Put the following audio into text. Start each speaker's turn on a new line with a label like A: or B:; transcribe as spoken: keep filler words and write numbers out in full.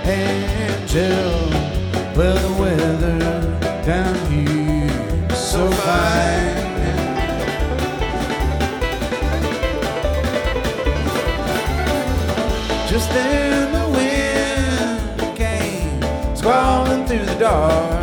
A: angel. Well, the weather down here is so fine. Just then the wind came squalling through the dark.